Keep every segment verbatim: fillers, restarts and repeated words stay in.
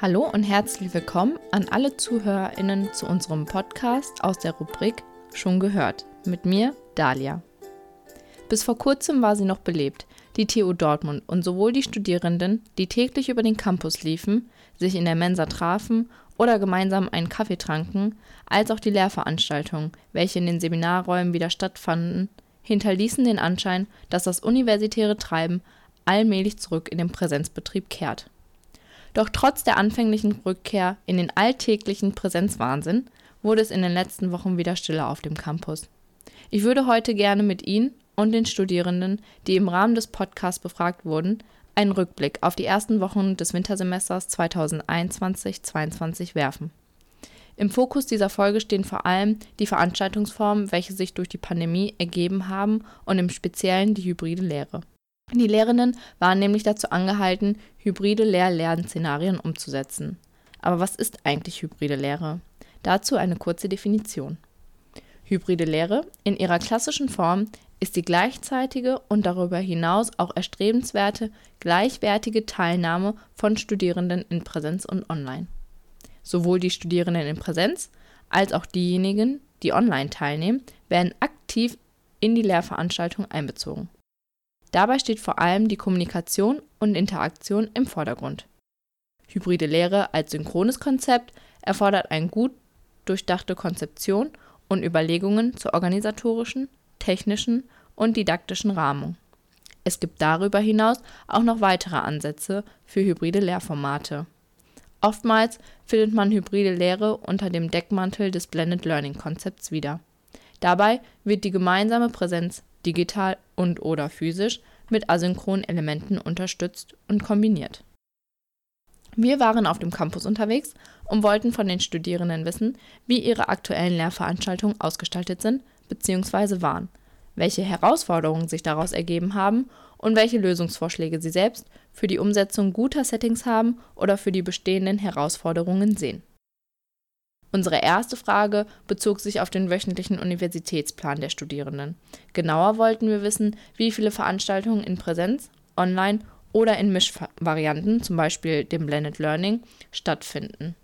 Hallo und herzlich willkommen an alle ZuhörerInnen zu unserem Podcast aus der Rubrik Schon gehört mit mir, Dalia. Bis vor kurzem war sie noch belebt, die T U Dortmund, und sowohl die Studierenden, die täglich über den Campus liefen, sich in der Mensa trafen oder gemeinsam einen Kaffee tranken, als auch die Lehrveranstaltungen, welche in den Seminarräumen wieder stattfanden, hinterließen den Anschein, dass das universitäre Treiben allmählich zurück in den Präsenzbetrieb kehrt. Doch trotz der anfänglichen Rückkehr in den alltäglichen Präsenzwahnsinn wurde es in den letzten Wochen wieder stiller auf dem Campus. Ich würde heute gerne mit Ihnen und den Studierenden, die im Rahmen des Podcasts befragt wurden, einen Rückblick auf die ersten Wochen des Wintersemesters zweitausendeinundzwanzig zweiundzwanzig werfen. Im Fokus dieser Folge stehen vor allem die Veranstaltungsformen, welche sich durch die Pandemie ergeben haben, und im Speziellen die hybride Lehre. Die Lehrenden waren nämlich dazu angehalten, hybride Lehr-Lernszenarien umzusetzen. Aber was ist eigentlich hybride Lehre? Dazu eine kurze Definition. Hybride Lehre in ihrer klassischen Form ist die gleichzeitige und darüber hinaus auch erstrebenswerte, gleichwertige Teilnahme von Studierenden in Präsenz und Online. Sowohl die Studierenden in Präsenz als auch diejenigen, die online teilnehmen, werden aktiv in die Lehrveranstaltung einbezogen. Dabei steht vor allem die Kommunikation und Interaktion im Vordergrund. Hybride Lehre als synchrones Konzept erfordert eine gut durchdachte Konzeption und Überlegungen zur organisatorischen, technischen und didaktischen Rahmung. Es gibt darüber hinaus auch noch weitere Ansätze für hybride Lehrformate. Oftmals findet man hybride Lehre unter dem Deckmantel des Blended Learning Konzepts wieder. Dabei wird die gemeinsame Präsenz digital und/oder physisch mit asynchronen Elementen unterstützt und kombiniert. Wir waren auf dem Campus unterwegs und wollten von den Studierenden wissen, wie ihre aktuellen Lehrveranstaltungen ausgestaltet sind bzw. waren, welche Herausforderungen sich daraus ergeben haben und welche Lösungsvorschläge sie selbst für die Umsetzung guter Settings haben oder für die bestehenden Herausforderungen sehen. Unsere erste Frage bezog sich auf den wöchentlichen Universitätsplan der Studierenden. Genauer wollten wir wissen, wie viele Veranstaltungen in Präsenz, online oder in Mischvarianten, zum Beispiel dem Blended Learning, stattfinden.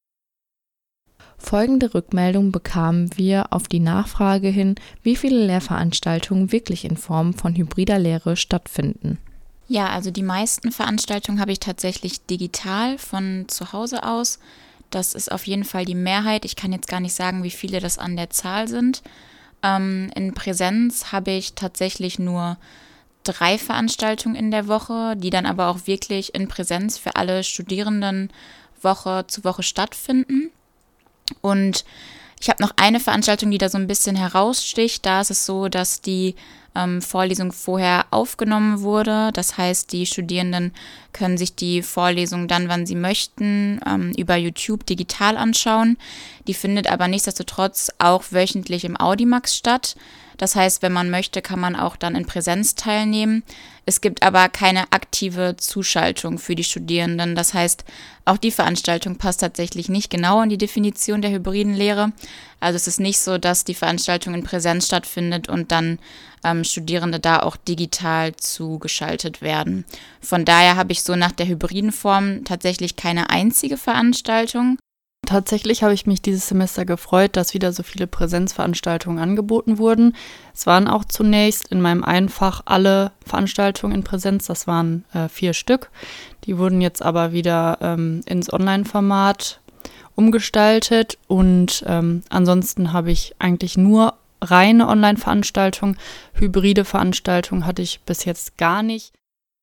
Folgende Rückmeldung bekamen wir auf die Nachfrage hin, wie viele Lehrveranstaltungen wirklich in Form von hybrider Lehre stattfinden. Ja, also die meisten Veranstaltungen habe ich tatsächlich digital von zu Hause aus. Das ist auf jeden Fall die Mehrheit. Ich kann jetzt gar nicht sagen, wie viele das an der Zahl sind. Ähm, in Präsenz habe ich tatsächlich nur drei Veranstaltungen in der Woche, die dann aber auch wirklich in Präsenz für alle Studierenden Woche zu Woche stattfinden. Und ich habe noch eine Veranstaltung, die da so ein bisschen heraussticht. Da ist es so, dass die ähm, Vorlesung vorher aufgenommen wurde. Das heißt, die Studierenden können sich die Vorlesung dann, wann sie möchten, ähm, über YouTube digital anschauen. Die findet aber nichtsdestotrotz auch wöchentlich im Audimax statt. Das heißt, wenn man möchte, kann man auch dann in Präsenz teilnehmen. Es gibt aber keine aktive Zuschaltung für die Studierenden. Das heißt, auch die Veranstaltung passt tatsächlich nicht genau in die Definition der hybriden Lehre. Also es ist nicht so, dass die Veranstaltung in Präsenz stattfindet und dann ähm, Studierende da auch digital zugeschaltet werden. Von daher habe ich so nach der hybriden Form tatsächlich keine einzige Veranstaltung. Tatsächlich habe ich mich dieses Semester gefreut, dass wieder so viele Präsenzveranstaltungen angeboten wurden. Es waren auch zunächst in meinem einen Fach alle Veranstaltungen in Präsenz, das waren äh, vier Stück. Die wurden jetzt aber wieder ähm, ins Online-Format umgestaltet und ähm, ansonsten habe ich eigentlich nur reine Online-Veranstaltungen. Hybride Veranstaltungen hatte ich bis jetzt gar nicht.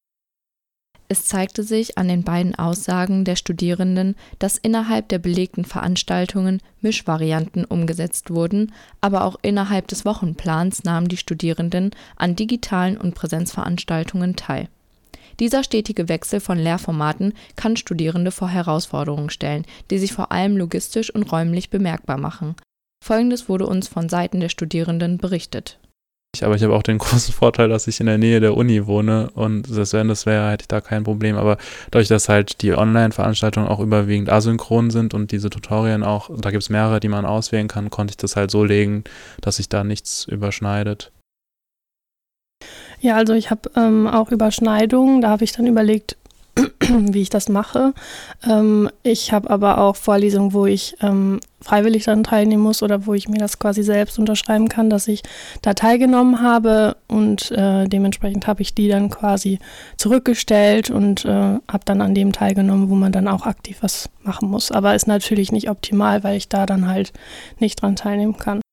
Es zeigte sich an den beiden Aussagen der Studierenden, dass innerhalb der belegten Veranstaltungen Mischvarianten umgesetzt wurden, aber auch innerhalb des Wochenplans nahmen die Studierenden an digitalen und Präsenzveranstaltungen teil. Dieser stetige Wechsel von Lehrformaten kann Studierende vor Herausforderungen stellen, die sich vor allem logistisch und räumlich bemerkbar machen. Folgendes wurde uns von Seiten der Studierenden berichtet. Aber ich habe auch den großen Vorteil, dass ich in der Nähe der Uni wohne und das wäre, das wäre, hätte ich da kein Problem. Aber dadurch, dass halt die Online-Veranstaltungen auch überwiegend asynchron sind und diese Tutorien auch, da gibt es mehrere, die man auswählen kann, konnte ich das halt so legen, dass sich da nichts überschneidet. Ja, also ich habe ähm, auch Überschneidungen. Da habe ich dann überlegt, wie ich das mache. Ähm, ich habe aber auch Vorlesungen, wo ich ähm, freiwillig dann teilnehmen muss oder wo ich mir das quasi selbst unterschreiben kann, dass ich da teilgenommen habe und äh, dementsprechend habe ich die dann quasi zurückgestellt und äh, habe dann an dem teilgenommen, wo man dann auch aktiv was machen muss. Aber ist natürlich nicht optimal, weil ich da dann halt nicht dran teilnehmen kann.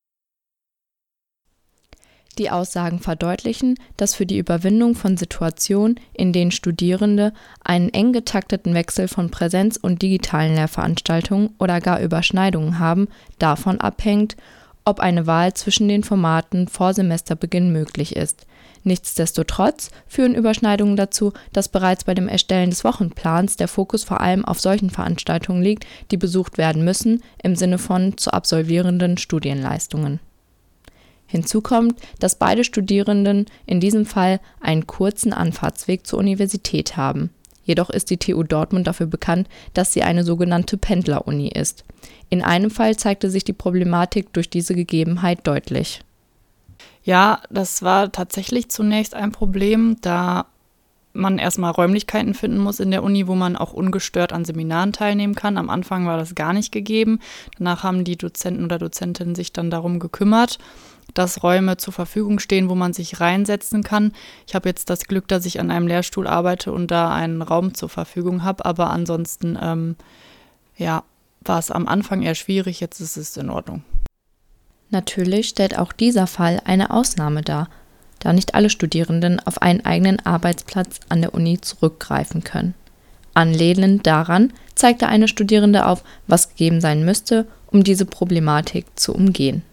Die Aussagen verdeutlichen, dass für die Überwindung von Situationen, in denen Studierende einen eng getakteten Wechsel von Präsenz- und digitalen Lehrveranstaltungen oder gar Überschneidungen haben, davon abhängt, ob eine Wahl zwischen den Formaten vor Semesterbeginn möglich ist. Nichtsdestotrotz führen Überschneidungen dazu, dass bereits bei dem Erstellen des Wochenplans der Fokus vor allem auf solchen Veranstaltungen liegt, die besucht werden müssen, im Sinne von zu absolvierenden Studienleistungen. Hinzu kommt, dass beide Studierenden in diesem Fall einen kurzen Anfahrtsweg zur Universität haben. Jedoch ist die T U Dortmund dafür bekannt, dass sie eine sogenannte Pendler-Uni ist. In einem Fall zeigte sich die Problematik durch diese Gegebenheit deutlich. Ja, das war tatsächlich zunächst ein Problem, da man erstmal Räumlichkeiten finden muss in der Uni, wo man auch ungestört an Seminaren teilnehmen kann. Am Anfang war das gar nicht gegeben. Danach haben die Dozenten oder Dozentinnen sich dann darum gekümmert, dass Räume zur Verfügung stehen, wo man sich reinsetzen kann. Ich habe jetzt das Glück, dass ich an einem Lehrstuhl arbeite und da einen Raum zur Verfügung habe, aber ansonsten ähm, ja, war es am Anfang eher schwierig, jetzt ist es in Ordnung. Natürlich stellt auch dieser Fall eine Ausnahme dar, da nicht alle Studierenden auf einen eigenen Arbeitsplatz an der Uni zurückgreifen können. Anlehnend daran zeigte eine Studierende auf, was gegeben sein müsste, um diese Problematik zu umgehen.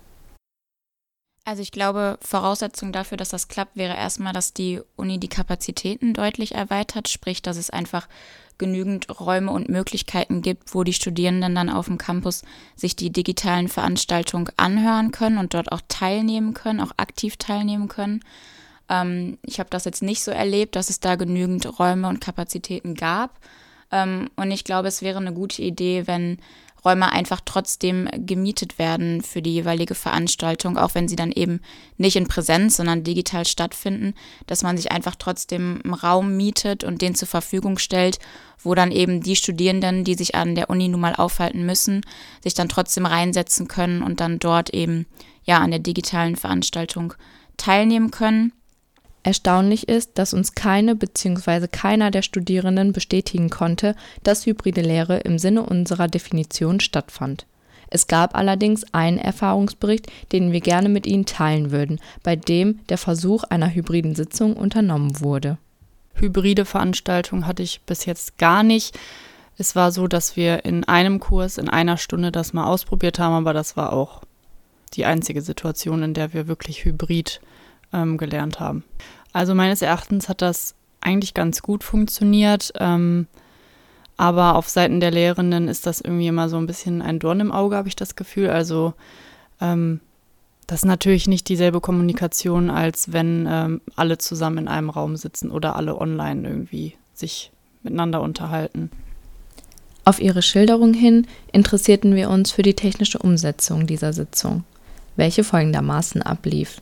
Also ich glaube, Voraussetzung dafür, dass das klappt, wäre erstmal, dass die Uni die Kapazitäten deutlich erweitert, sprich, dass es einfach genügend Räume und Möglichkeiten gibt, wo die Studierenden dann auf dem Campus sich die digitalen Veranstaltungen anhören können und dort auch teilnehmen können, auch aktiv teilnehmen können. Ähm, ich habe das jetzt nicht so erlebt, dass es da genügend Räume und Kapazitäten gab. Ähm, und ich glaube, es wäre eine gute Idee, wenn Räume einfach trotzdem gemietet werden für die jeweilige Veranstaltung, auch wenn sie dann eben nicht in Präsenz, sondern digital stattfinden, dass man sich einfach trotzdem einen Raum mietet und den zur Verfügung stellt, wo dann eben die Studierenden, die sich an der Uni nun mal aufhalten müssen, sich dann trotzdem reinsetzen können und dann dort eben ja an der digitalen Veranstaltung teilnehmen können. Erstaunlich ist, dass uns keine bzw. keiner der Studierenden bestätigen konnte, dass hybride Lehre im Sinne unserer Definition stattfand. Es gab allerdings einen Erfahrungsbericht, den wir gerne mit Ihnen teilen würden, bei dem der Versuch einer hybriden Sitzung unternommen wurde. Hybride Veranstaltungen hatte ich bis jetzt gar nicht. Es war so, dass wir in einem Kurs in einer Stunde das mal ausprobiert haben, aber das war auch die einzige Situation, in der wir wirklich hybrid ähm, gelernt haben. Also meines Erachtens hat das eigentlich ganz gut funktioniert, ähm, aber auf Seiten der Lehrenden ist das irgendwie immer so ein bisschen ein Dorn im Auge, habe ich das Gefühl. Also ähm, das ist natürlich nicht dieselbe Kommunikation, als wenn ähm, alle zusammen in einem Raum sitzen oder alle online irgendwie sich miteinander unterhalten. Auf Ihre Schilderung hin interessierten wir uns für die technische Umsetzung dieser Sitzung, welche folgendermaßen ablief.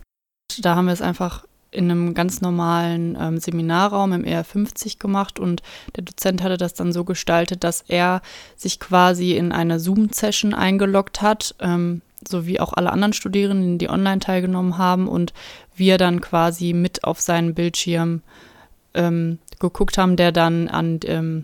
Da haben wir es einfach in einem ganz normalen ähm, Seminarraum im E R fünfzig gemacht und der Dozent hatte das dann so gestaltet, dass er sich quasi in eine Zoom-Session eingeloggt hat, ähm, so wie auch alle anderen Studierenden, die online teilgenommen haben und wir dann quasi mit auf seinen Bildschirm ähm, geguckt haben, der dann an ähm,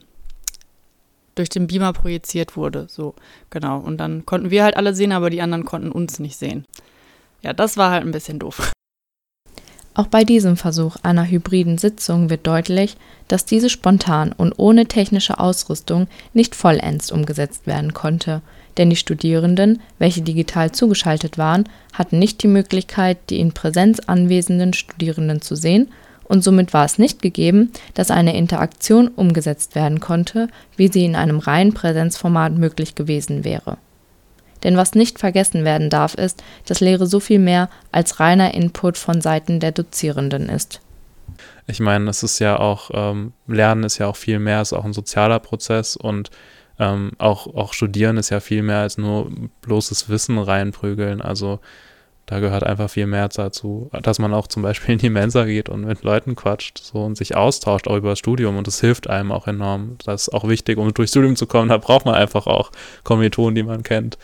durch den Beamer projiziert wurde, so genau. Und dann konnten wir halt alle sehen, aber die anderen konnten uns nicht sehen. Ja, das war halt ein bisschen doof. Auch bei diesem Versuch einer hybriden Sitzung wird deutlich, dass diese spontan und ohne technische Ausrüstung nicht vollends umgesetzt werden konnte, denn die Studierenden, welche digital zugeschaltet waren, hatten nicht die Möglichkeit, die in Präsenz anwesenden Studierenden zu sehen, und somit war es nicht gegeben, dass eine Interaktion umgesetzt werden konnte, wie sie in einem reinen Präsenzformat möglich gewesen wäre. Denn was nicht vergessen werden darf, ist, dass Lehre so viel mehr als reiner Input von Seiten der Dozierenden ist. Ich meine, es ist ja auch, ähm, Lernen ist ja auch viel mehr, ist auch ein sozialer Prozess und ähm, auch, auch Studieren ist ja viel mehr als nur bloßes Wissen reinprügeln. Also Da gehört einfach viel mehr dazu, dass man auch zum Beispiel in die Mensa geht und mit Leuten quatscht so und sich austauscht, auch über das Studium. Und das hilft einem auch enorm. Das ist auch wichtig, um durchs Studium zu kommen. Da braucht man einfach auch Kommilitonen, die man kennt.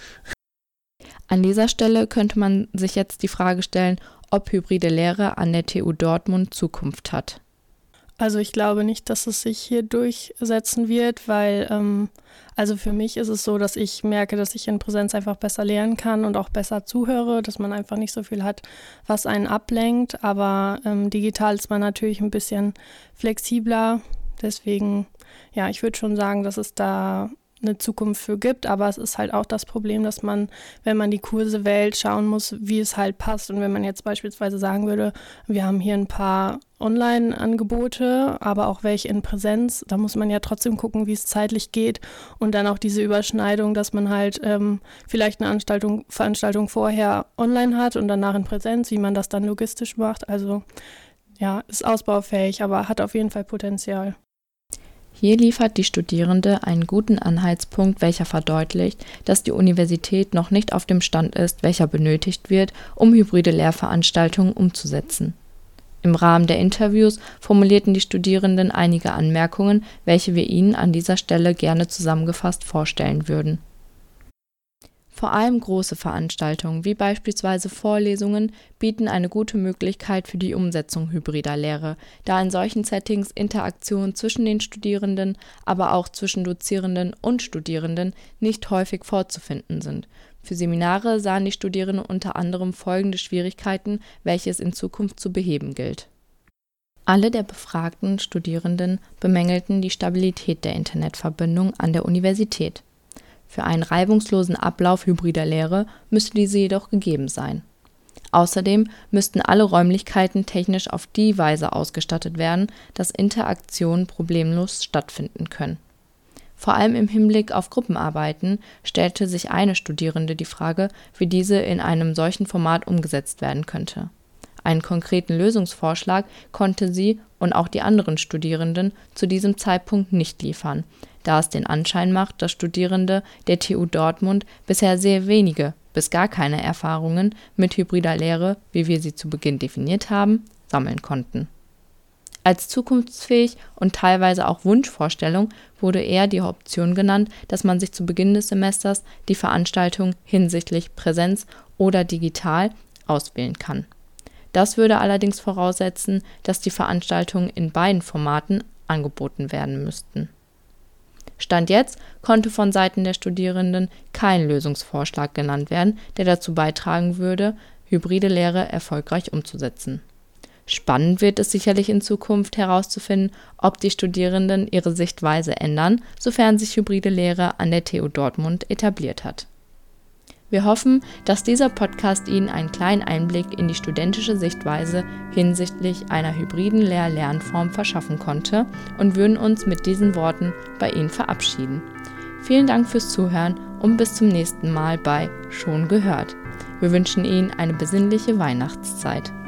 An dieser Stelle könnte man sich jetzt die Frage stellen, ob hybride Lehre an der T U Dortmund Zukunft hat. Also ich glaube nicht, dass es sich hier durchsetzen wird, weil ähm, also für mich ist es so, dass ich merke, dass ich in Präsenz einfach besser lernen kann und auch besser zuhöre, dass man einfach nicht so viel hat, was einen ablenkt. Aber ähm, digital ist man natürlich ein bisschen flexibler. Deswegen, ja, ich würde schon sagen, dass es da eine Zukunft für gibt, aber es ist halt auch das Problem, dass man, wenn man die Kurse wählt, schauen muss, wie es halt passt. Und wenn man jetzt beispielsweise sagen würde, wir haben hier ein paar Online-Angebote, aber auch welche in Präsenz, da muss man ja trotzdem gucken, wie es zeitlich geht und dann auch diese Überschneidung, dass man halt ähm, vielleicht eine Veranstaltung, Veranstaltung vorher online hat und danach in Präsenz, wie man das dann logistisch macht. Also ja, ist ausbaufähig, aber hat auf jeden Fall Potenzial. Hier liefert die Studierende einen guten Anhaltspunkt, welcher verdeutlicht, dass die Universität noch nicht auf dem Stand ist, welcher benötigt wird, um hybride Lehrveranstaltungen umzusetzen. Im Rahmen der Interviews formulierten die Studierenden einige Anmerkungen, welche wir Ihnen an dieser Stelle gerne zusammengefasst vorstellen würden. Vor allem große Veranstaltungen, wie beispielsweise Vorlesungen, bieten eine gute Möglichkeit für die Umsetzung hybrider Lehre, da in solchen Settings Interaktionen zwischen den Studierenden, aber auch zwischen Dozierenden und Studierenden nicht häufig vorzufinden sind. Für Seminare sahen die Studierenden unter anderem folgende Schwierigkeiten, welche es in Zukunft zu beheben gilt. Alle der befragten Studierenden bemängelten die Stabilität der Internetverbindung an der Universität. Für einen reibungslosen Ablauf hybrider Lehre müsste diese jedoch gegeben sein. Außerdem müssten alle Räumlichkeiten technisch auf die Weise ausgestattet werden, dass Interaktionen problemlos stattfinden können. Vor allem im Hinblick auf Gruppenarbeiten stellte sich eine Studierende die Frage, wie diese in einem solchen Format umgesetzt werden könnte. Einen konkreten Lösungsvorschlag konnte sie und auch die anderen Studierenden zu diesem Zeitpunkt nicht liefern, da es den Anschein macht, dass Studierende der T U Dortmund bisher sehr wenige bis gar keine Erfahrungen mit hybrider Lehre, wie wir sie zu Beginn definiert haben, sammeln konnten. Als zukunftsfähig und teilweise auch Wunschvorstellung wurde eher die Option genannt, dass man sich zu Beginn des Semesters die Veranstaltung hinsichtlich Präsenz oder digital auswählen kann. Das würde allerdings voraussetzen, dass die Veranstaltungen in beiden Formaten angeboten werden müssten. Stand jetzt konnte von Seiten der Studierenden kein Lösungsvorschlag genannt werden, der dazu beitragen würde, hybride Lehre erfolgreich umzusetzen. Spannend wird es sicherlich in Zukunft herauszufinden, ob die Studierenden ihre Sichtweise ändern, sofern sich hybride Lehre an der T U Dortmund etabliert hat. Wir hoffen, dass dieser Podcast Ihnen einen kleinen Einblick in die studentische Sichtweise hinsichtlich einer hybriden Lehr-Lernform verschaffen konnte und würden uns mit diesen Worten bei Ihnen verabschieden. Vielen Dank fürs Zuhören und bis zum nächsten Mal bei Schon gehört. Wir wünschen Ihnen eine besinnliche Weihnachtszeit.